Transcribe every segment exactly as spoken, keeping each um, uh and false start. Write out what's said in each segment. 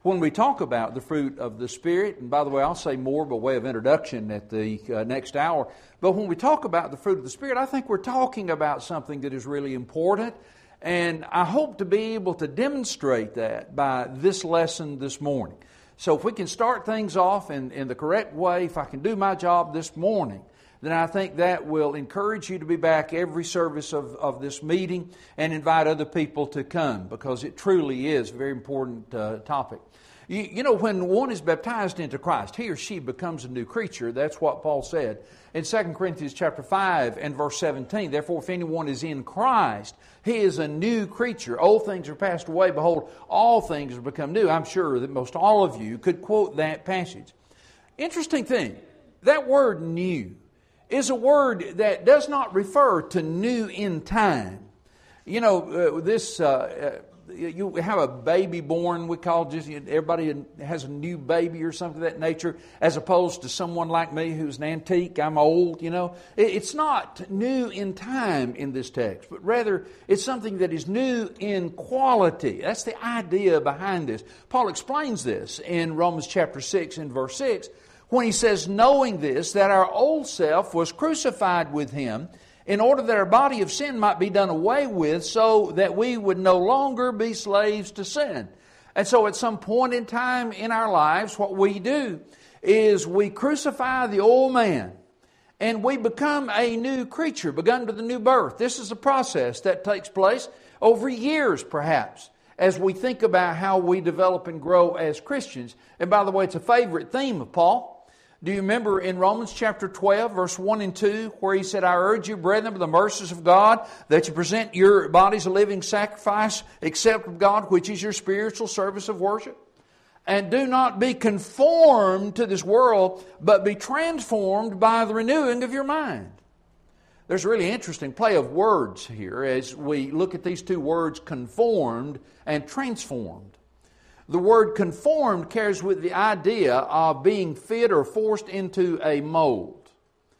when we talk about the fruit of the Spirit, and by the way, I'll say more by way of introduction at the uh, next hour, but when we talk about the fruit of the Spirit, I think we're talking about something that is really important, and I hope to be able to demonstrate that by this lesson this morning. So if we can start things off in, in the correct way, if I can do my job this morning, then I think that will encourage you to be back every service of, of this meeting and invite other people to come, because it truly is a very important uh, topic. You, you know, when one is baptized into Christ, he or she becomes a new creature. That's what Paul said in Second Corinthians chapter five and verse seventeen. Therefore, if anyone is in Christ, he is a new creature. Old things are passed away. Behold, all things have become new. I'm sure that most all of you could quote that passage. Interesting thing, that word new is a word that does not refer to new in time. You know, uh, this, uh, uh, you have a baby born, we call just, everybody has a new baby or something of that nature, as opposed to someone like me who's an antique, I'm old, you know. It, it's not new in time in this text, but rather it's something that is new in quality. That's the idea behind this. Paul explains this in Romans chapter six and verse six, when he says, knowing this, that our old self was crucified with Him, in order that our body of sin might be done away with, so that we would no longer be slaves to sin. And so at some point in time in our lives, what we do is we crucify the old man, and we become a new creature, begun to the new birth. This is a process that takes place over years, perhaps, as we think about how we develop and grow as Christians. And by the way, it's a favorite theme of Paul. Do you remember in Romans chapter twelve, verse one and two, where he said, I urge you, brethren, by the mercies of God, that you present your bodies a living sacrifice, acceptable to God, which is your spiritual service of worship. And do not be conformed to this world, but be transformed by the renewing of your mind. There's a really interesting play of words here as we look at these two words, conformed and transformed. The word conformed carries with the idea of being fit or forced into a mold.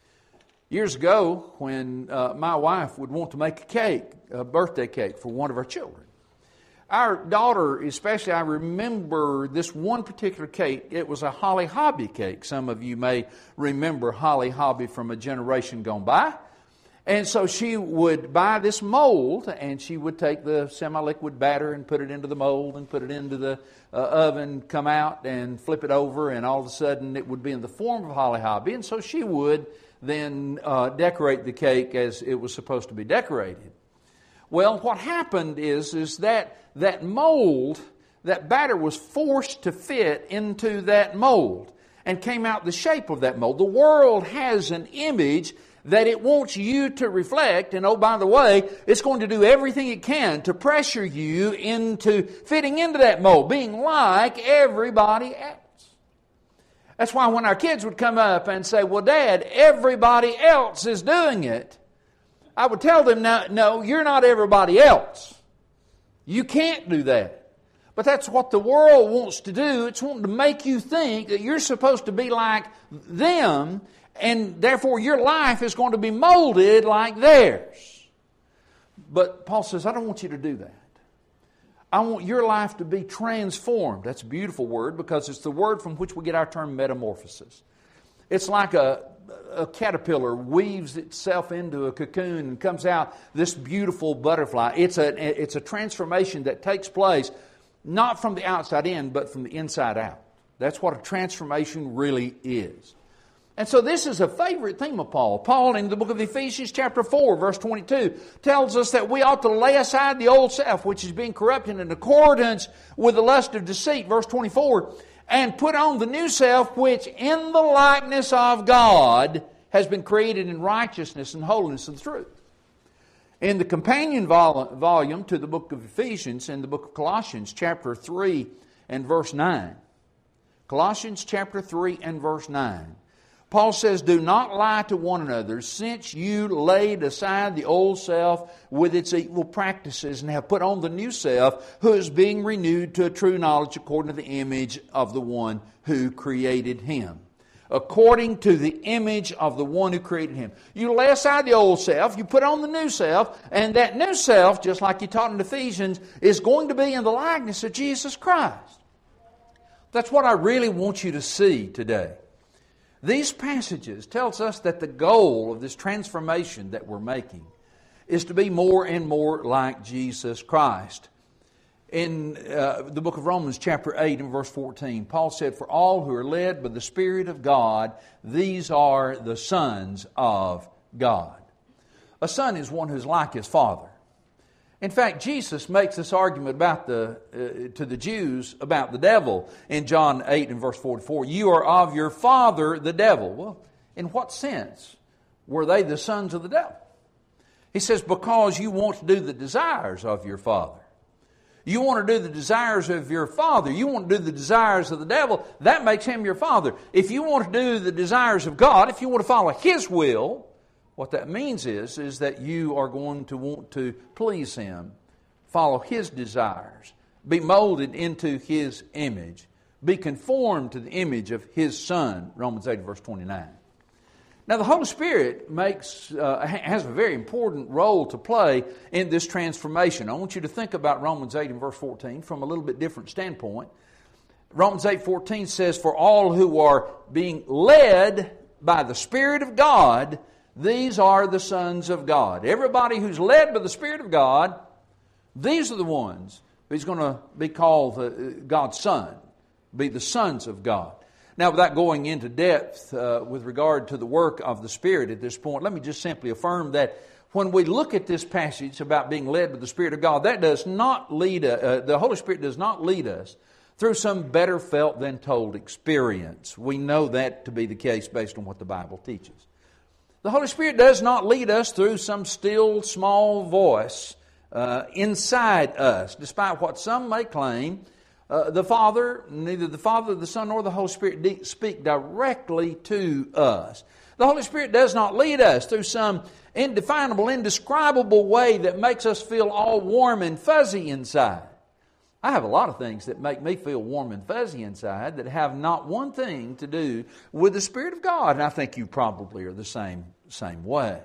Years ago, when uh, my wife would want to make a cake, a birthday cake for one of our children, our daughter especially, I remember this one particular cake. It was a Holly Hobbie cake. Some of you may remember Holly Hobbie from a generation gone by. And so she would buy this mold, and she would take the semi-liquid batter and put it into the mold and put it into the uh, oven, come out and flip it over, and all of a sudden it would be in the form of Holly Hobbie. And so she would then uh, decorate the cake as it was supposed to be decorated. Well, what happened is, is that that mold, that batter was forced to fit into that mold and came out the shape of that mold. The world has an image that it wants you to reflect, and oh, by the way, it's going to do everything it can to pressure you into fitting into that mold, being like everybody else. That's why when our kids would come up and say, well, Dad, everybody else is doing it, I would tell them, no, no, you're not everybody else. You can't do that. But that's what the world wants to do. It's wanting to make you think that you're supposed to be like them, and therefore your life is going to be molded like theirs. But Paul says, I don't want you to do that. I want your life to be transformed. That's a beautiful word, because it's the word from which we get our term metamorphosis. It's like a, a caterpillar weaves itself into a cocoon and comes out this beautiful butterfly. It's a, it's a transformation that takes place not from the outside in, but from the inside out. That's what a transformation really is. And so this is a favorite theme of Paul. Paul in the book of Ephesians chapter four, verse twenty-two, tells us that we ought to lay aside the old self, which is being corrupted in accordance with the lust of deceit, verse twenty-four, and put on the new self, which in the likeness of God has been created in righteousness and holiness and truth. In the companion vol- volume to the book of Ephesians, in the book of Colossians chapter three and verse nine, Colossians chapter three and verse nine, Paul says, do not lie to one another, since you laid aside the old self with its evil practices and have put on the new self, who is being renewed to a true knowledge according to the image of the one who created him. According to the image of the one who created him. You lay aside the old self, you put on the new self, and that new self, just like you taught in Ephesians, is going to be in the likeness of Jesus Christ. That's what I really want you to see today. These passages tells us that the goal of this transformation that we're making is to be more and more like Jesus Christ. In uh, the book of Romans chapter eight and verse fourteen, Paul said, "For all who are led by the Spirit of God, these are the sons of God." A son is one who's like his father. In fact, Jesus makes this argument about the uh, to the Jews about the devil in John eight and verse forty-four. "You are of your father, the devil." Well, in what sense were they the sons of the devil? He says, because you want to do the desires of your father. You want to do the desires of your father. You want to do the desires of the devil. That makes him your father. If you want to do the desires of God, if you want to follow His will, what that means is, is that you are going to want to please Him, follow His desires, be molded into His image, be conformed to the image of His Son, Romans eight, verse twenty-nine. Now, the Holy Spirit makes uh, has a very important role to play in this transformation. I want you to think about Romans eight and verse fourteen from a little bit different standpoint. Romans eight fourteen says, "For all who are being led by the Spirit of God, these are the sons of God." Everybody who's led by the Spirit of God, these are the ones who's going to be called uh, God's Son, be the sons of God. Now, without going into depth uh, with regard to the work of the Spirit at this point, let me just simply affirm that when we look at this passage about being led by the Spirit of God, that does not lead us, uh, the Holy Spirit does not lead us through some better felt than told experience. We know that to be the case based on what the Bible teaches. The Holy Spirit does not lead us through some still small voice uh, inside us, despite what some may claim. Uh, the Father, neither the Father, the Son, nor the Holy Spirit de- speak directly to us. The Holy Spirit does not lead us through some indefinable, indescribable way that makes us feel all warm and fuzzy inside. I have a lot of things that make me feel warm and fuzzy inside that have not one thing to do with the Spirit of God. And I think you probably are the same, same way.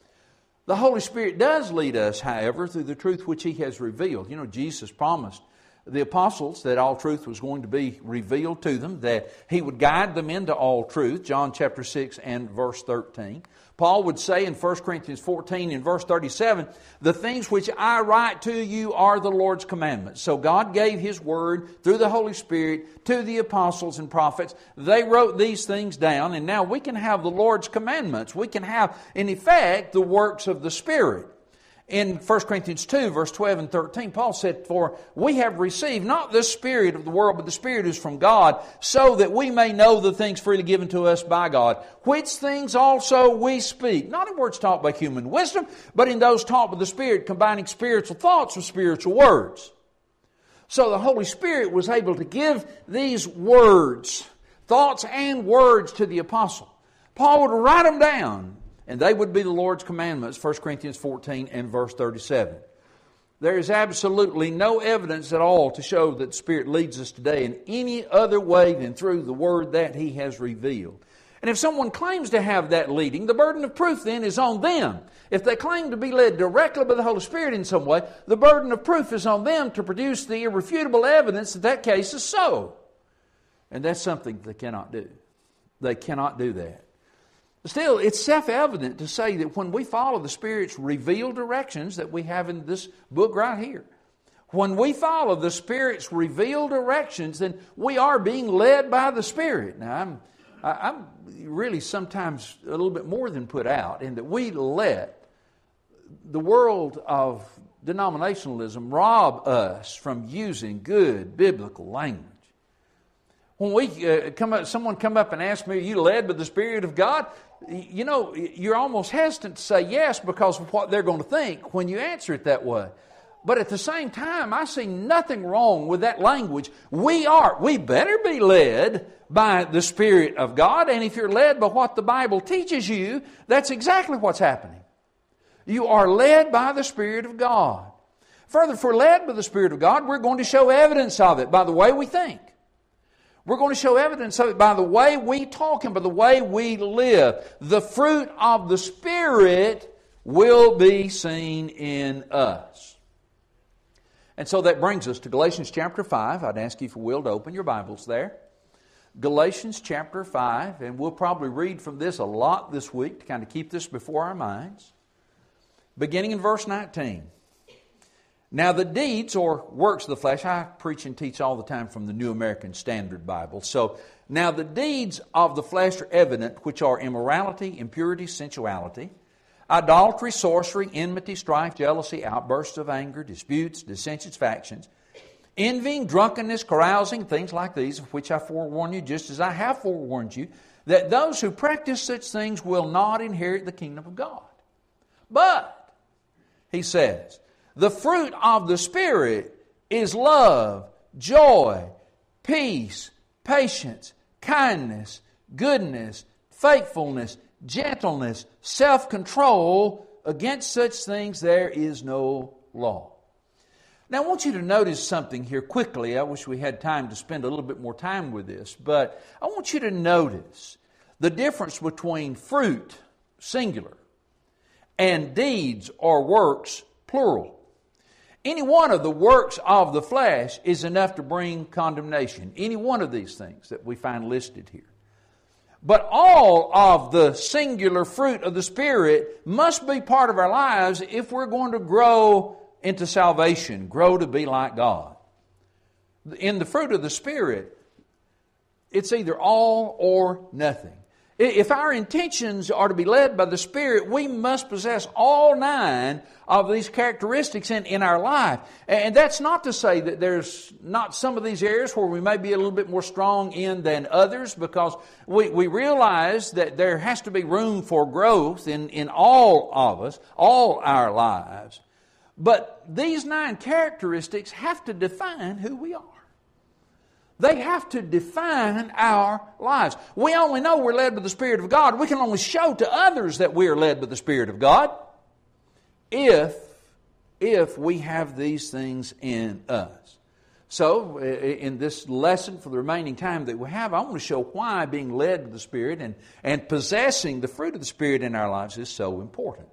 The Holy Spirit does lead us, however, through the truth which He has revealed. You know, Jesus promised the apostles that all truth was going to be revealed to them, that He would guide them into all truth, John chapter six and verse thirteen. Paul would say in First Corinthians fourteen and verse thirty-seven, "The things which I write to you are the Lord's commandments." So God gave His word through the Holy Spirit to the apostles and prophets. They wrote these things down, and now we can have the Lord's commandments. We can have, in effect, the works of the Spirit. In First Corinthians two, verse twelve and thirteen, Paul said, "For we have received not the spirit of the world, but the Spirit is from God, so that we may know the things freely given to us by God, which things also we speak, not in words taught by human wisdom, but in those taught by the Spirit, combining spiritual thoughts with spiritual words." So the Holy Spirit was able to give these words, thoughts and words, to the apostle. Paul would write them down, and they would be the Lord's commandments, First Corinthians fourteen and verse thirty-seven. There is absolutely no evidence at all to show that the Spirit leads us today in any other way than through the Word that He has revealed. And if someone claims to have that leading, the burden of proof then is on them. If they claim to be led directly by the Holy Spirit in some way, the burden of proof is on them to produce the irrefutable evidence that that case is so. And that's something they cannot do. They cannot do that. Still, it's self-evident to say that when we follow the Spirit's revealed directions that we have in this book right here, when we follow the Spirit's revealed directions, then we are being led by the Spirit. Now, I'm, I'm really sometimes a little bit more than put out in that we let the world of denominationalism rob us from using good biblical language. When we uh, come up, someone come up and ask me, "Are you led by the Spirit of God?" You know, you're almost hesitant to say yes because of what they're going to think when you answer it that way. But at the same time, I see nothing wrong with that language. We are, we better be led by the Spirit of God. And if you're led by what the Bible teaches you, that's exactly what's happening. You are led by the Spirit of God. Further, if we're led by the Spirit of God, we're going to show evidence of it by the way we think. We're going to show evidence of it by the way we talk and by the way we live. The fruit of the Spirit will be seen in us. And so that brings us to Galatians chapter five. I'd ask you, if you will, to open your Bibles there. Galatians chapter five, and we'll probably read from this a lot this week to kind of keep this before our minds. Beginning in verse nineteen. Now the deeds or works of the flesh, I preach and teach all the time from the New American Standard Bible. So, now the deeds of the flesh are evident, which are immorality, impurity, sensuality, idolatry, sorcery, enmity, strife, jealousy, outbursts of anger, disputes, dissensions, factions, envying, drunkenness, carousing, things like these, of which I forewarn you, just as I have forewarned you, that those who practice such things will not inherit the kingdom of God. But, he says, the fruit of the Spirit is love, joy, peace, patience, kindness, goodness, faithfulness, gentleness, self-control. Against such things there is no law. Now I want you to notice something here quickly. I wish we had time to spend a little bit more time with this, but I want you to notice the difference between fruit, singular, and deeds or works, plural. Any one of the works of the flesh is enough to bring condemnation. Any one of these things that we find listed here. But all of the singular fruit of the Spirit must be part of our lives if we're going to grow into salvation, grow to be like God. In the fruit of the Spirit, it's either all or nothing. If our intentions are to be led by the Spirit, we must possess all nine of these characteristics in, in our life. And that's not to say that there's not some of these areas where we may be a little bit more strong in than others, because we, we realize that there has to be room for growth in, in all of us, all our lives. But these nine characteristics have to define who we are. They have to define our lives. We only know we're led by the Spirit of God. We can only show to others that we are led by the Spirit of God if, if we have these things in us. So, in this lesson for the remaining time that we have, I want to show why being led by the Spirit and, and possessing the fruit of the Spirit in our lives is so important.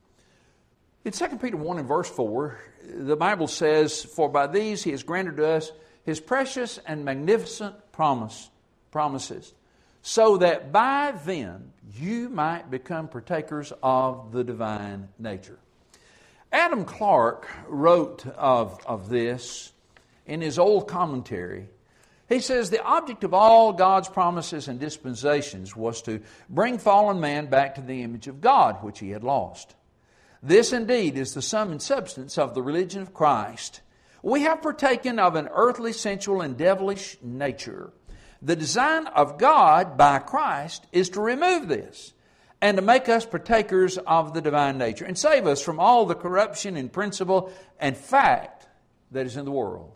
In Second Peter one and verse four, the Bible says, "For by these He has granted to us His precious and magnificent promise, promises, so that by them you might become partakers of the divine nature." Adam Clarke wrote of, of this in his old commentary. He says, "The object of all God's promises and dispensations was to bring fallen man back to the image of God, which he had lost. This indeed is the sum and substance of the religion of Christ. We have partaken of an earthly, sensual, and devilish nature. The design of God by Christ is to remove this and to make us partakers of the divine nature and save us from all the corruption in principle and fact that is in the world."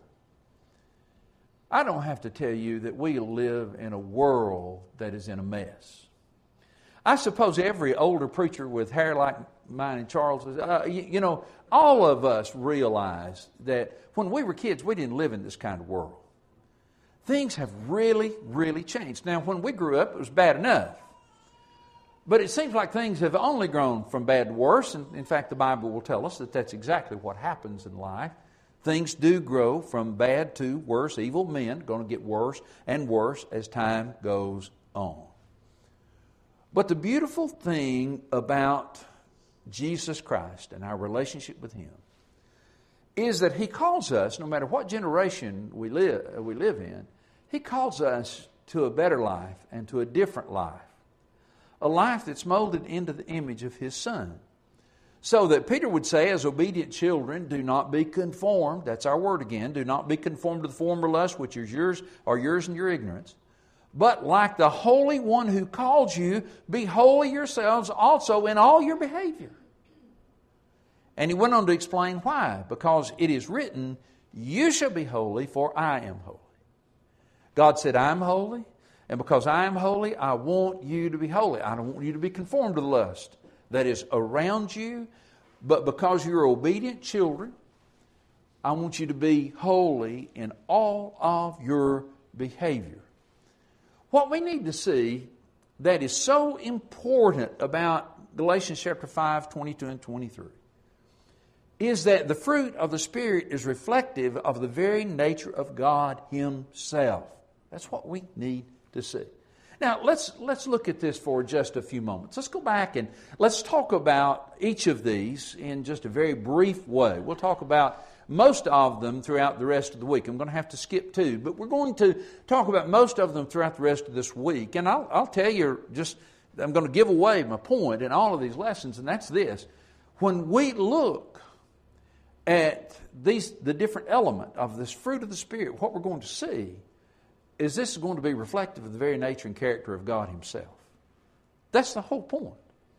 I don't have to tell you that we live in a world that is in a mess. I suppose every older preacher with hair like mine and Charles's, uh, you, you know, all of us realize that when we were kids, we didn't live in this kind of world. Things have really, really changed. Now, when we grew up, it was bad enough. But it seems like things have only grown from bad to worse. And in fact, the Bible will tell us that that's exactly what happens in life. Things do grow from bad to worse. Evil men are going to get worse and worse as time goes on. But the beautiful thing about Jesus Christ and our relationship with Him is that He calls us, no matter what generation we live, we live in, He calls us to a better life and to a different life. A life that's molded into the image of His Son. So that Peter would say, as obedient children, do not be conformed, that's our word again, do not be conformed to the former lust which is yours, or yours in your ignorance. But like the Holy One who called you, be holy yourselves also in all your behavior. And he went on to explain why. Because it is written, you shall be holy, for I am holy. God said, I am holy. And because I am holy, I want you to be holy. I don't want you to be conformed to the lust that is around you. But because you're obedient children, I want you to be holy in all of your behavior. What we need to see that is so important about Galatians chapter five, twenty-two and twenty-three is that the fruit of the Spirit is reflective of the very nature of God Himself. That's what we need to see. Now, let's let's look at this for just a few moments. Let's go back and let's talk about each of these in just a very brief way. We'll talk about most of them throughout the rest of the week. I'm going to have to skip two, but we're going to talk about most of them throughout the rest of this week. And I'll, I'll tell you, just I'm going to give away my point in all of these lessons, and that's this. When we look at these the different element of this fruit of the Spirit, what we're going to see is this is going to be reflective of the very nature and character of God Himself. That's the whole point.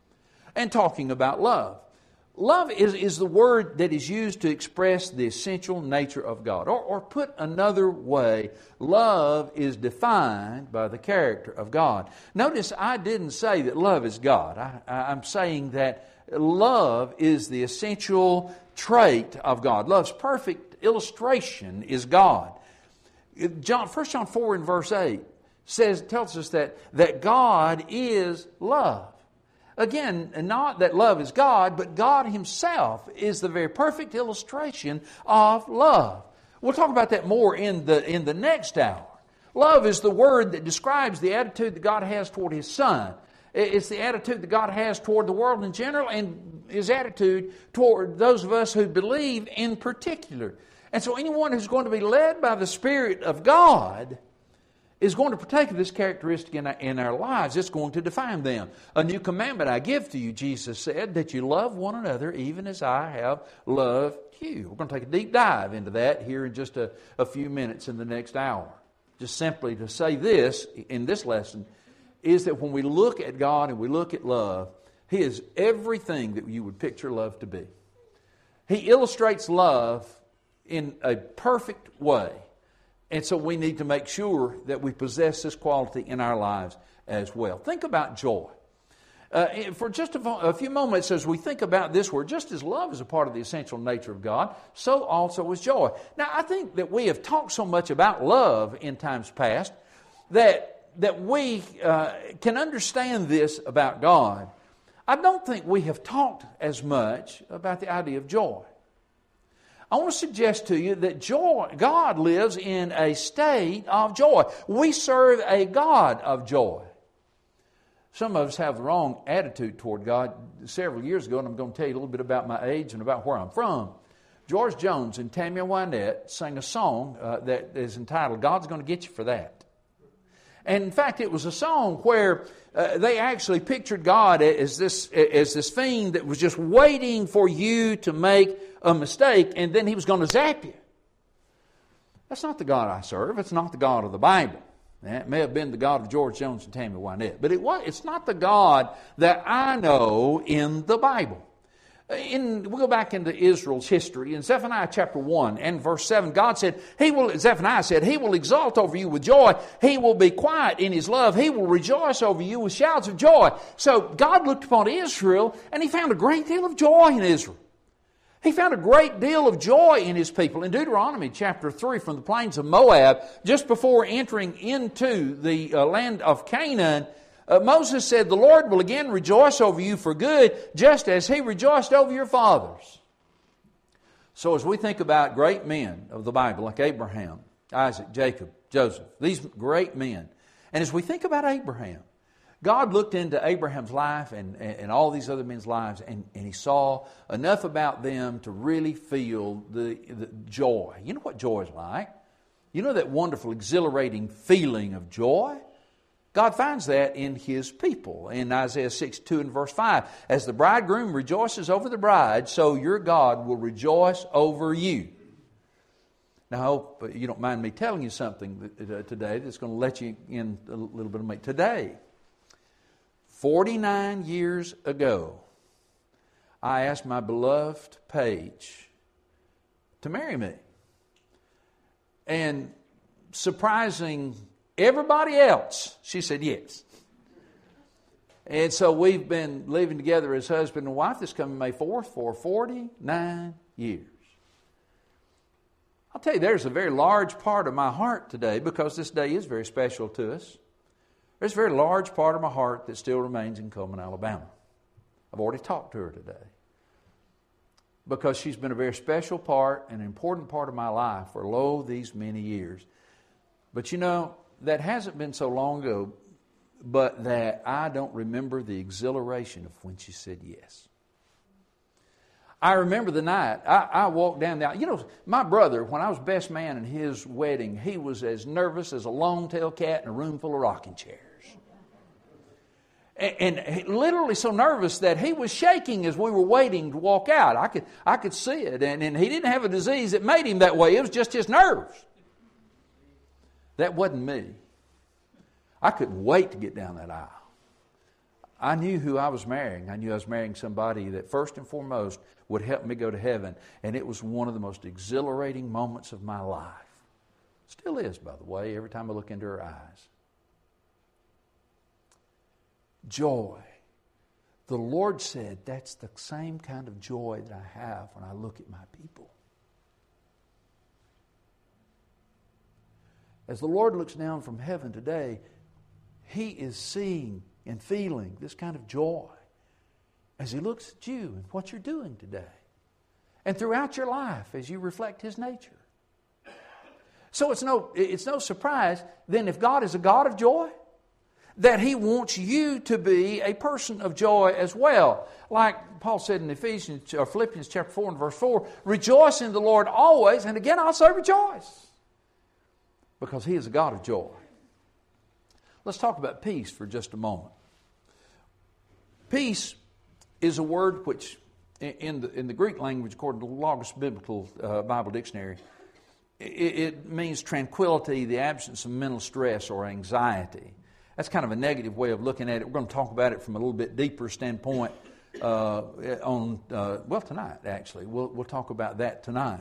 And talking about love. Love is, is the word that is used to express the essential nature of God. Or, or put another way, love is defined by the character of God. Notice I didn't say that love is God. I, I'm saying that love is the essential trait of God. Love's perfect illustration is God. John, First John four and verse eight says, tells us that, that God is love. Again, not that love is God, but God Himself is the very perfect illustration of love. We'll talk about that more in the, in the next hour. Love is the word that describes the attitude that God has toward His Son. It's the attitude that God has toward the world in general and His attitude toward those of us who believe in particular. And so anyone who's going to be led by the Spirit of God is going to partake of this characteristic in our, in our lives. It's going to define them. A new commandment I give to you, Jesus said, that you love one another even as I have loved you. We're going to take a deep dive into that here in just a, a few minutes in the next hour. Just simply to say this in this lesson is that when we look at God and we look at love, He is everything that you would picture love to be. He illustrates love in a perfect way. And so we need to make sure that we possess this quality in our lives as well. Think about joy. Uh, for just a, a few moments as we think about this word, just as love is a part of the essential nature of God, so also is joy. Now, I think that we have talked so much about love in times past that, that we uh, can understand this about God. I don't think we have talked as much about the idea of joy. I want to suggest to you that joy, God lives in a state of joy. We serve a God of joy. Some of us have the wrong attitude toward God. Several years ago, and I'm going to tell you a little bit about my age and about where I'm from, George Jones and Tammy Wynette sang a song uh, that is entitled, God's Going to Get You for That. And in fact, it was a song where uh, they actually pictured God as this, as this fiend that was just waiting for you to make a mistake, and then He was going to zap you. That's not the God I serve. It's not the God of the Bible. It may have been the God of George Jones and Tammy Wynette, but it was, it's not the God that I know in the Bible. In, we'll go back into Israel's history. In Zephaniah chapter one and verse seven, God said, He will, Zephaniah said, He will exalt over you with joy. He will be quiet in His love. He will rejoice over you with shouts of joy. So God looked upon Israel and He found a great deal of joy in Israel. He found a great deal of joy in His people. In Deuteronomy chapter three, from the plains of Moab, just before entering into the uh, land of Canaan, Uh, Moses said, the Lord will again rejoice over you for good, just as He rejoiced over your fathers. So as we think about great men of the Bible, like Abraham, Isaac, Jacob, Joseph, these great men, and as we think about Abraham, God looked into Abraham's life and, and, and all these other men's lives, and, and He saw enough about them to really feel the, the joy. You know what joy is like? You know that wonderful, exhilarating feeling of joy? God finds that in His people. In Isaiah six two and verse five, as the bridegroom rejoices over the bride, so your God will rejoice over you. Now, I hope you don't mind me telling you something today that's going to let you in a little bit of me. Today, forty-nine years ago, I asked my beloved Paige to marry me. And surprising everybody else, she said yes. And so we've been living together as husband and wife this coming May fourth for forty-nine years. I'll tell you, there's a very large part of my heart today, because this day is very special to us. There's a very large part of my heart that still remains in Cullman, Alabama. I've already talked to her today. because she's been a very special part, an important part of my life for, lo, these many years. But you know, that hasn't been so long ago, but that I don't remember the exhilaration of when she said yes. I remember the night I, I walked down the aisle. You know, my brother, when I was best man in his wedding, he was as nervous as a long-tailed cat in a room full of rocking chairs. And, and literally so nervous that he was shaking as we were waiting to walk out. I could I could see it. And, and he didn't have a disease that made him that way. It was just his nerves. That wasn't me. I couldn't wait to get down that aisle. I knew who I was marrying. I knew I was marrying somebody that first and foremost would help me go to heaven. And it was one of the most exhilarating moments of my life. Still is, by the way, every time I look into her eyes. Joy. The Lord said that's the same kind of joy that I have when I look at my people. As the Lord looks down from heaven today, He is seeing and feeling this kind of joy as He looks at you and what you're doing today. And throughout your life as you reflect His nature. So it's no, it's no surprise then if God is a God of joy, that He wants you to be a person of joy as well. Like Paul said in Ephesians or Philippians chapter four and verse four, rejoice in the Lord always, and again I'll say rejoice. Because He is a God of joy. Let's talk about peace for just a moment. Peace is a word which, in the, in the Greek language, according to the Logos Biblical uh, Bible Dictionary, it, it means tranquility, the absence of mental stress or anxiety. That's kind of a negative way of looking at it. We're going to talk about it from a little bit deeper standpoint uh, on, uh, well, tonight, actually. We'll, we'll talk about that tonight.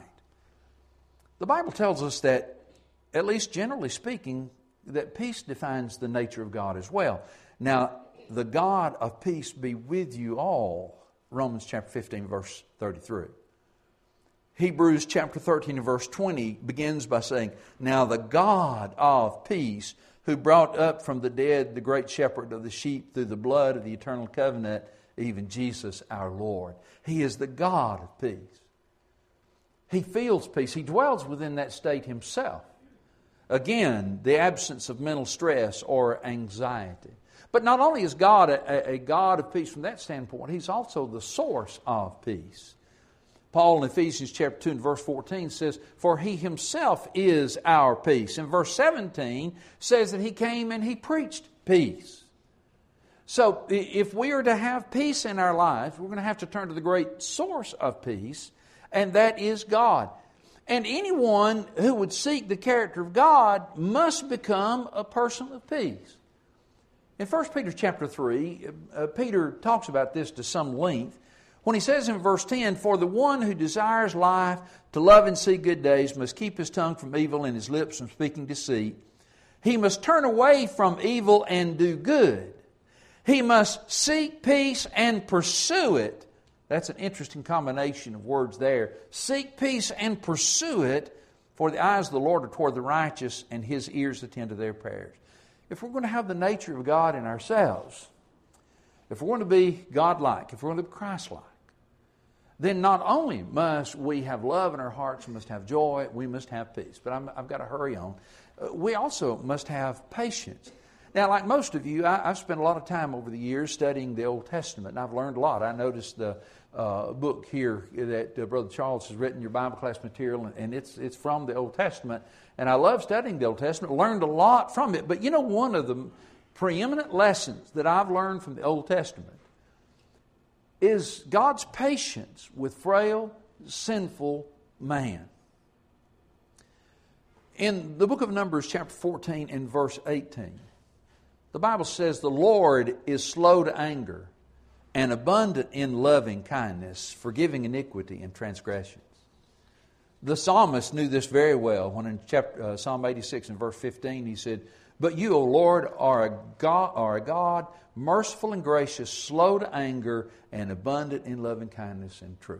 The Bible tells us that, at least generally speaking, that peace defines the nature of God as well. Now, the God of peace be with you all, Romans chapter fifteen, verse thirty-three. Hebrews chapter thirteen and verse twenty begins by saying, now the God of peace, who brought up from the dead the great shepherd of the sheep through the blood of the eternal covenant, even Jesus our Lord. He is the God of peace. He feels peace. He dwells within that state Himself. Again, the absence of mental stress or anxiety. But not only is God a, a God of peace from that standpoint, He's also the source of peace. Paul in Ephesians chapter two and verse fourteen says, for He Himself is our peace. And verse seventeen says that He came and He preached peace. So if we are to have peace in our lives, we're going to have to turn to the great source of peace, and that is God. And anyone who would seek the character of God must become a person of peace. In First Peter chapter three, uh, Peter talks about this to some length when he says in verse ten, for the one who desires life to love and see good days must keep his tongue from evil and his lips from speaking deceit. He must turn away from evil and do good. He must seek peace and pursue it. That's an interesting combination of words there. Seek peace and pursue it, for the eyes of the Lord are toward the righteous, and His ears attend to their prayers. If we're going to have the nature of God in ourselves, if we're going to be God-like, if we're going to be Christ-like, then not only must we have love in our hearts, we must have joy, we must have peace. But I'm, I've got to hurry on. Uh, we also must have patience. Now, like most of you, I, I've spent a lot of time over the years studying the Old Testament, and I've learned a lot. I noticed the uh, book here that uh, Brother Charles has written, your Bible class material, and, and it's it's from the Old Testament. And I love studying the Old Testament, learned a lot from it. But you know, one of the preeminent lessons that I've learned from the Old Testament is God's patience with frail, sinful man. In the book of Numbers, chapter fourteen and verse eighteen, the Bible says, the Lord is slow to anger and abundant in loving kindness, forgiving iniquity and transgressions. The psalmist knew this very well when in chapter, uh, Psalm eighty-six and verse fifteen he said, but you, O Lord, are a, God, are a God merciful and gracious, slow to anger and abundant in loving kindness and truth.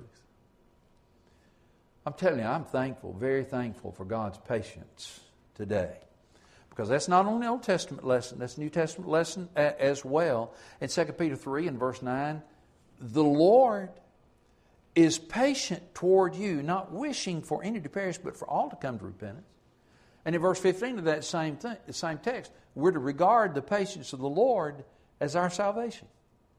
I'm telling you, I'm thankful, very thankful for God's patience today. Because that's not only an Old Testament lesson, that's a New Testament lesson as well. In Second Peter three and verse nine, the Lord is patient toward you, not wishing for any to perish, but for all to come to repentance. And in verse fifteen of that same thing, the same text, we're to regard the patience of the Lord as our salvation.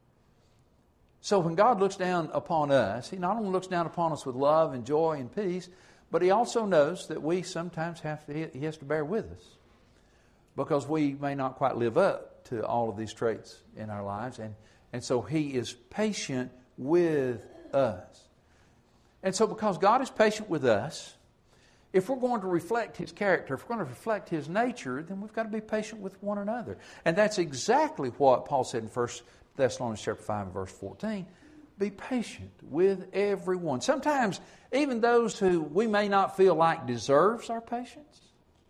So when God looks down upon us, He not only looks down upon us with love and joy and peace, but He also knows that we sometimes have to, He has to bear with us, because we may not quite live up to all of these traits in our lives. And, and so He is patient with us. And so because God is patient with us, if we're going to reflect His character, if we're going to reflect His nature, then we've got to be patient with one another. And that's exactly what Paul said in First Thessalonians chapter five and verse fourteen. Be patient with everyone. Sometimes even those who we may not feel like deserves our patience.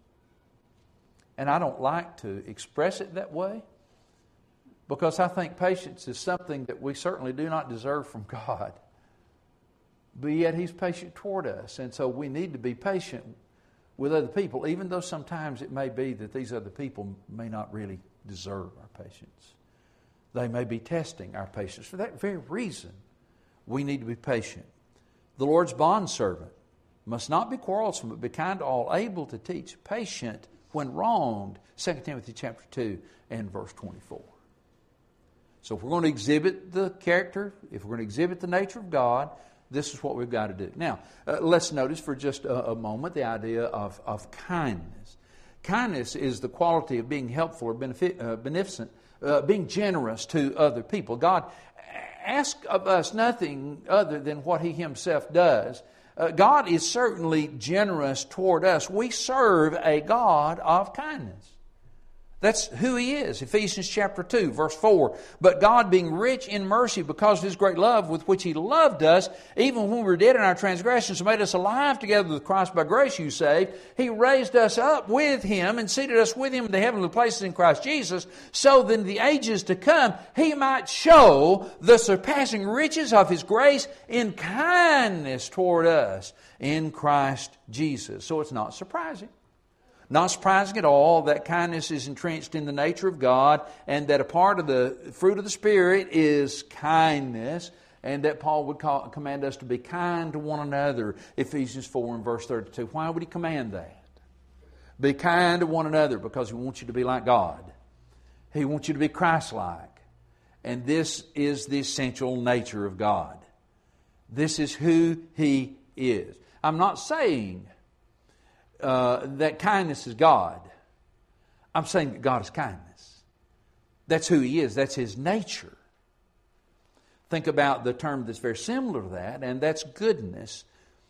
And I don't like to express it that way, because I think patience is something that we certainly do not deserve from God. But yet He's patient toward us. And so we need to be patient with other people, even though sometimes it may be that these other people may not really deserve our patience. They may be testing our patience. For that very reason, we need to be patient. The Lord's bondservant must not be quarrelsome, but be kind to all, able to teach, patient when wronged. Second Timothy chapter two and verse twenty-four. So if we're going to exhibit the character, if we're going to exhibit the nature of God, this is what we've got to do. Now, uh, let's notice for just a, a moment the idea of, of kindness. Kindness is the quality of being helpful or benefit, uh, beneficent, uh, being generous to other people. God asks of us nothing other than what He Himself does. Uh, God is certainly generous toward us. We serve a God of kindness. That's who He is. Ephesians chapter two, verse four. But God, being rich in mercy because of His great love with which He loved us, even when we were dead in our transgressions, made us alive together with Christ. By grace you saved. He raised us up with Him and seated us with Him in the heavenly places in Christ Jesus, so that in the ages to come He might show the surpassing riches of His grace in kindness toward us in Christ Jesus. So it's not surprising. Not surprising at all that kindness is entrenched in the nature of God, and that a part of the fruit of the Spirit is kindness, and that Paul would call, command us to be kind to one another. Ephesians four and verse thirty-two. Why would he command that? Be kind to one another because He wants you to be like God. He wants you to be Christ-like. And this is the essential nature of God. This is who He is. I'm not saying Uh, that kindness is God. I'm saying that God is kindness. That's who He is. That's His nature. Think about the term that's very similar to that, and that's goodness.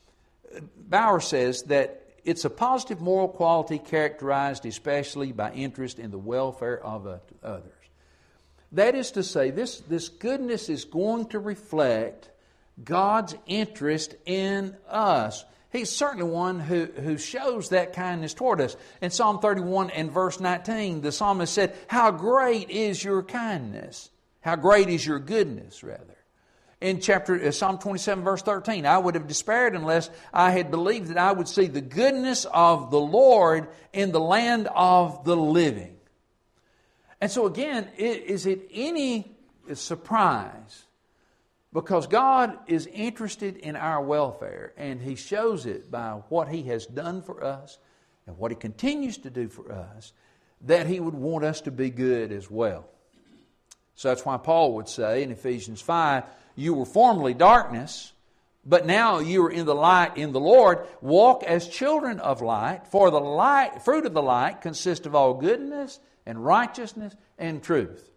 Bauer says that it's a positive moral quality characterized especially by interest in the welfare of others. That is to say, this, this goodness is going to reflect God's interest in us. He's certainly one who, who shows that kindness toward us. In Psalm thirty-one and verse nineteen, the psalmist said, "How great is your kindness? How great is your goodness, rather." In chapter uh, Psalm twenty-seven, verse thirteen, "I would have despaired unless I had believed that I would see the goodness of the Lord in the land of the living." And so again, is it any surprise? Because God is interested in our welfare, and He shows it by what He has done for us and what He continues to do for us, that He would want us to be good as well. So that's why Paul would say in Ephesians five, "You were formerly darkness, but now you are in the light in the Lord. Walk as children of light, for the light, fruit of the light consists of all goodness and righteousness and truth."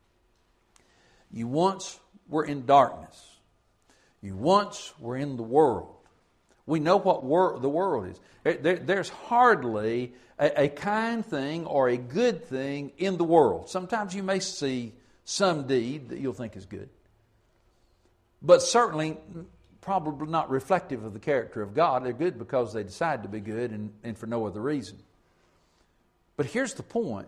You once were in darkness. You once were in the world. We know what wor- the world is. There, there's hardly a, a kind thing or a good thing in the world. Sometimes you may see some deed that you'll think is good, but certainly probably not reflective of the character of God. They're good because they decide to be good and, and for no other reason. But here's the point.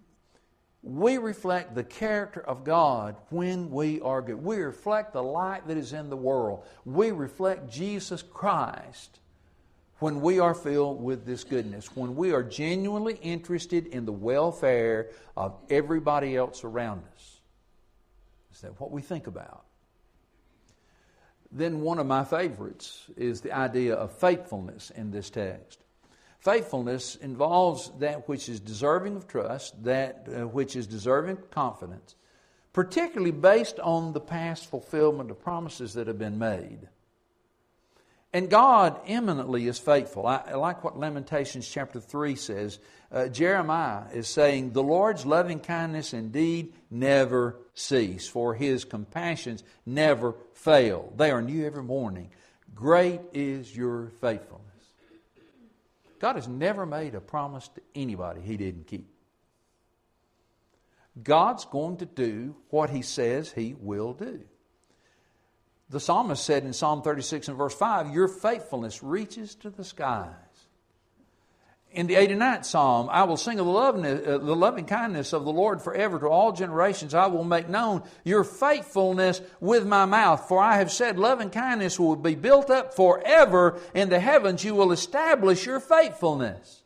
We reflect the character of God when we are good. We reflect the light that is in the world. We reflect Jesus Christ when we are filled with this goodness, when we are genuinely interested in the welfare of everybody else around us. Is that what we think about? then one of my favorites is the idea of faithfulness in this text. Faithfulness involves that which is deserving of trust, that uh, which is deserving of confidence, particularly based on the past fulfillment of promises that have been made. And God eminently is faithful. I, I like what Lamentations chapter three says. Uh, Jeremiah is saying, the Lord's loving kindness indeed never cease, for His compassions never fail. They are new every morning. Great is your faithfulness. God has never made a promise to anybody He didn't keep. God's going to do what He says He will do. The psalmist said in Psalm thirty-six and verse five, your faithfulness reaches to the skies. In the eighty-ninth Psalm, I will sing of the loving, uh, the loving kindness of the Lord forever to all generations. I will make known your faithfulness with my mouth. For I have said loving kindness will be built up forever. In the heavens you will establish your faithfulness.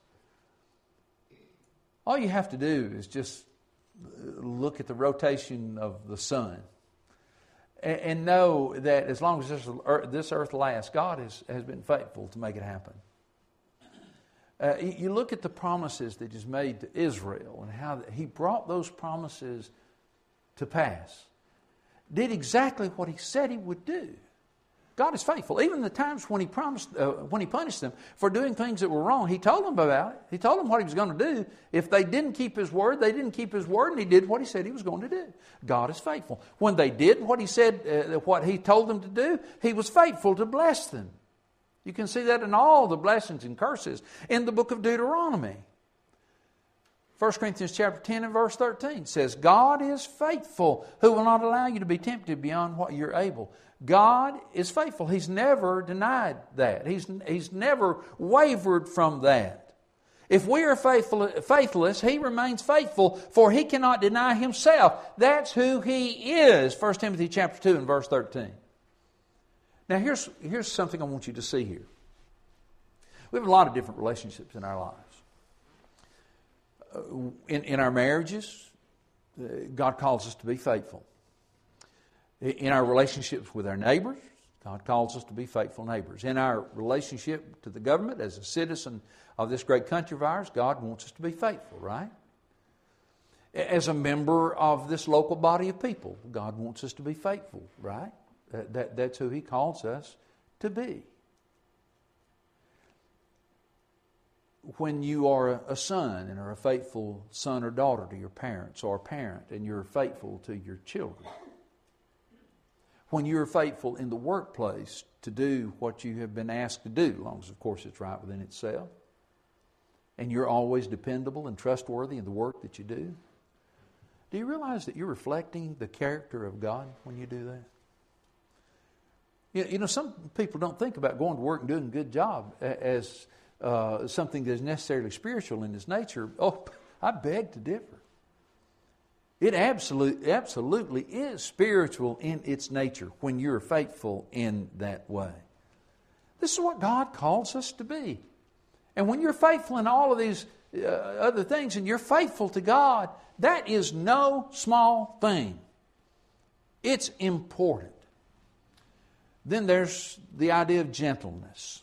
All you have to do is just look at the rotation of the sun and know that as long as this earth, this earth lasts, God has, has been faithful to make it happen. Uh, you look at the promises that He's made to Israel and how He brought those promises to pass. Did exactly what He said He would do. God is faithful. Even the times when He promised, uh, when He punished them for doing things that were wrong, He told them about it. He told them what He was going to do. If they didn't keep His word, they didn't keep His word, and He did what He said He was going to do. God is faithful. When they did what He said, uh, what He told them to do, He was faithful to bless them. You can see that in all the blessings and curses in the book of Deuteronomy. First Corinthians chapter ten and verse thirteen says, God is faithful, who will not allow you to be tempted beyond what you're able. God is faithful. He's never denied that. He's, he's never wavered from that. If we are faithful, faithless, He remains faithful, for He cannot deny Himself. That's who He is. First Timothy chapter two and verse thirteen. Now here's, here's something I want you to see here. We have a lot of different relationships in our lives. Uh, in, in our marriages, uh, God calls us to be faithful. In our relationships with our neighbors, God calls us to be faithful neighbors. In our relationship to the government as a citizen of this great country of ours, God wants us to be faithful, right? As a member of this local body of people, God wants us to be faithful, right? That, that, that's who He calls us to be. When you are a, a son and are a faithful son or daughter to your parents, or a parent and you're faithful to your children. When you're faithful in the workplace to do what you have been asked to do, as long as, of course, it's right within itself. And you're always dependable and trustworthy in the work that you do. Do you realize that you're reflecting the character of God when you do that? You know, some people don't think about going to work and doing a good job as uh, something that is necessarily spiritual in its nature. Oh, I beg to differ. It absolutely, absolutely is spiritual in its nature when you're faithful in that way. This is what God calls us to be. And when you're faithful in all of these uh, other things and you're faithful to God, that is no small thing. It's important. Then there's the idea of gentleness.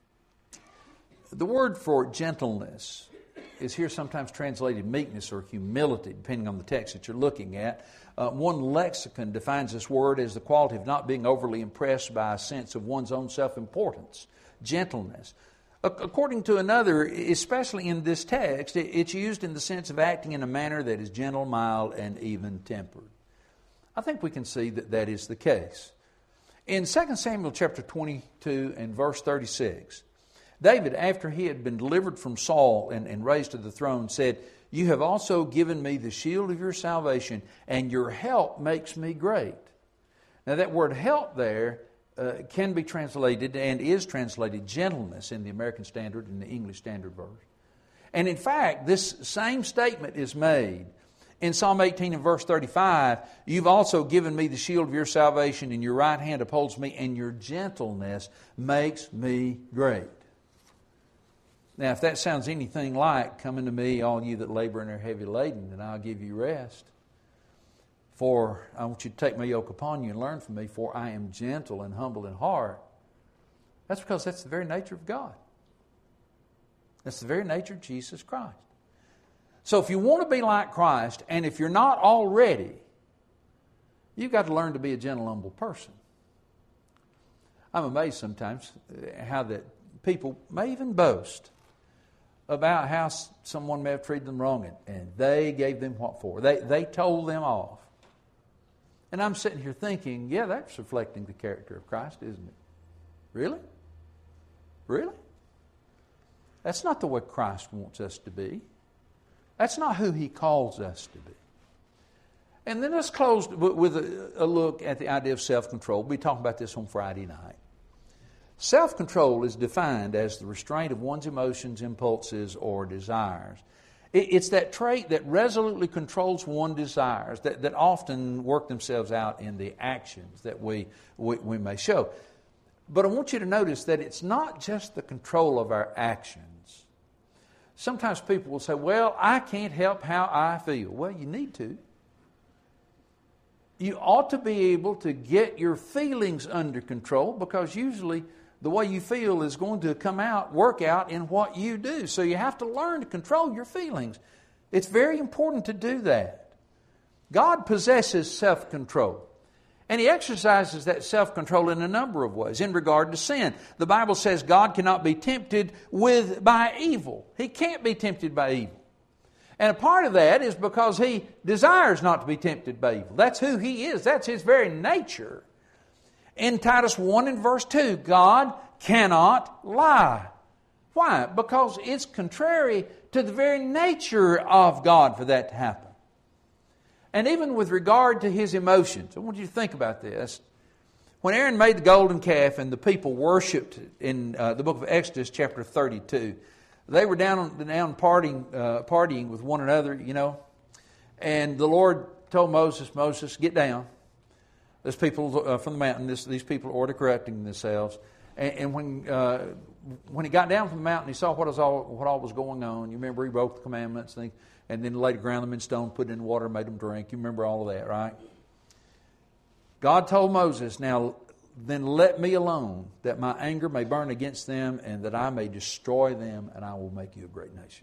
The word for gentleness is here sometimes translated meekness or humility, depending on the text that you're looking at. Uh, one lexicon defines this word as the quality of not being overly impressed by a sense of one's own self-importance. Gentleness. According to another, especially in this text, it's used in the sense of acting in a manner that is gentle, mild, and even-tempered. I think we can see that that is the case. In Second Samuel chapter twenty-two and verse thirty-six, David, after he had been delivered from Saul and, and raised to the throne, said, "You have also given me the shield of your salvation, and your help makes me great." Now that word help there uh, can be translated and is translated gentleness in the American Standard and the English Standard Version. And in fact, this same statement is made in Psalm eighteen and verse thirty-five. "You've also given me the shield of your salvation, and your right hand upholds me, and your gentleness makes me great." Now, if that sounds anything like, "Come unto me, all you that labor and are heavy laden, and I'll give you rest." For I want you to take my yoke upon you and learn from me, for I am gentle and humble in heart. That's because that's the very nature of God. That's the very nature of Jesus Christ. So if you want to be like Christ, and if you're not already, you've got to learn to be a gentle, humble person. I'm amazed sometimes how that people may even boast about how someone may have treated them wrong, and, and they gave them what for. They, they told them off. And I'm sitting here thinking, yeah, that's reflecting the character of Christ, isn't it? Really? Really? That's not the way Christ wants us to be. That's not who He calls us to be. And then let's close with a, a look at the idea of self-control. We'll be talking about this on Friday night. Self-control is defined as the restraint of one's emotions, impulses, or desires. It's that trait that resolutely controls one's desires that, that often work themselves out in the actions that we, we, we may show. But I want you to notice that it's not just the control of our actions. Sometimes people will say, well, I can't help how I feel. Well, you need to. You ought to be able to get your feelings under control, because usually the way you feel is going to come out, work out in what you do. So you have to learn to control your feelings. It's very important to do that. God possesses self-control. And He exercises that self-control in a number of ways. In regard to sin, the Bible says God cannot be tempted with by evil. He can't be tempted by evil. And a part of that is because He desires not to be tempted by evil. That's who He is. That's His very nature. In Titus one and verse two, God cannot lie. Why? Because it's contrary to the very nature of God for that to happen. And even with regard to His emotions, I want you to think about this. When Aaron made the golden calf and the people worshipped in uh, the book of Exodus chapter thirty-two, they were down, down partying, uh, partying with one another, you know. And the Lord told Moses, Moses, get down. There's people uh, from the mountain. This, these people are already correcting themselves. And, and when uh, when he got down from the mountain, he saw what was all what all was going on. You remember he broke the commandments, and, he, and then later ground them in stone, put it in water, made them drink. You remember all of that, right? God told Moses, now then let me alone, that my anger may burn against them, and that I may destroy them, and I will make you a great nation.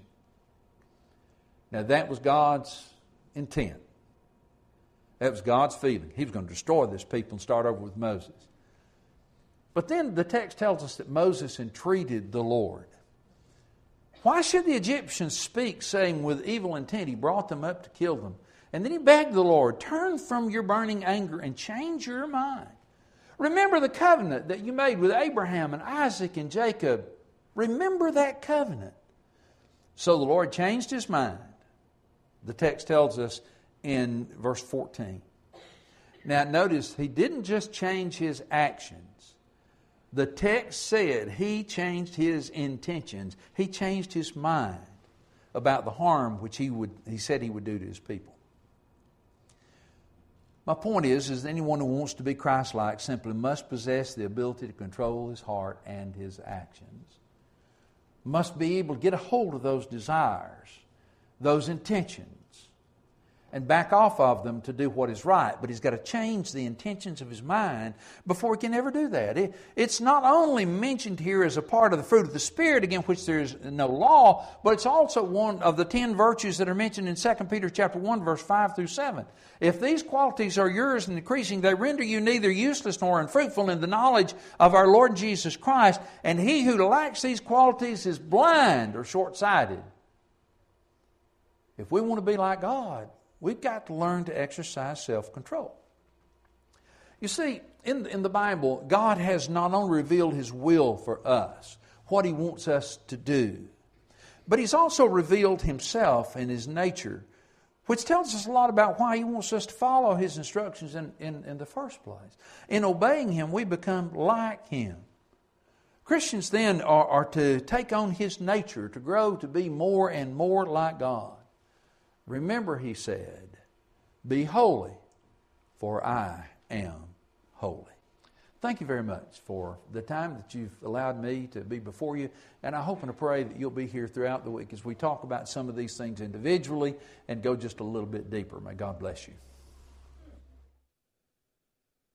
Now that was God's intent. That was God's feeling. He was going to destroy this people and start over with Moses. But then the text tells us that Moses entreated the Lord. Why should the Egyptians speak, saying, with evil intent, he brought them up to kill them? And then he begged the Lord, turn from your burning anger and change your mind. Remember the covenant that you made with Abraham and Isaac and Jacob. Remember that covenant. So the Lord changed his mind. The text tells us in verse fourteen. Now notice, he didn't just change his actions. The text said he changed his intentions. He changed his mind about the harm which he would he said he would do to his people. My point is, is that anyone who wants to be Christ-like simply must possess the ability to control his heart and his actions. Must be able to get a hold of those desires, those intentions, and back off of them to do what is right. But he's got to change the intentions of his mind before he can ever do that. It, it's not only mentioned here as a part of the fruit of the Spirit, against which there is no law, but it's also one of the ten virtues that are mentioned in Second Peter chapter one, verse five through seven. If these qualities are yours and increasing, they render you neither useless nor unfruitful in the knowledge of our Lord Jesus Christ. And he who lacks these qualities is blind or short-sighted. If we want to be like God, we've got to learn to exercise self-control. You see, in, in the Bible, God has not only revealed His will for us, what He wants us to do, but He's also revealed Himself and His nature, which tells us a lot about why He wants us to follow His instructions in, in, in the first place. In obeying Him, we become like Him. Christians then are, are to take on His nature, to grow to be more and more like God. Remember, He said, be holy, for I am holy. Thank you very much for the time that you've allowed me to be before you. And I hope and I pray that you'll be here throughout the week as we talk about some of these things individually and go just a little bit deeper. May God bless you.